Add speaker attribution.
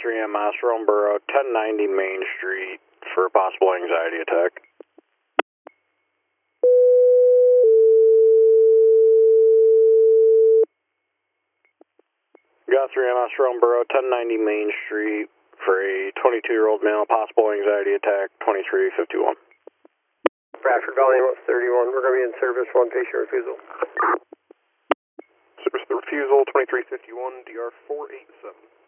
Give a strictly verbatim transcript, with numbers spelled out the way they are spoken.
Speaker 1: three M S, Romeboro, ten ninety Main Street for a possible anxiety attack. Got three M S, Romeboro, ten ninety Main Street for a twenty-two-year-old male, possible anxiety attack, twenty-three fifty-one.
Speaker 2: Bradford Valley, thirty-one, we're going to be in service, one patient refusal.
Speaker 3: Service the refusal, twenty-three fifty-one, D R four eight seven.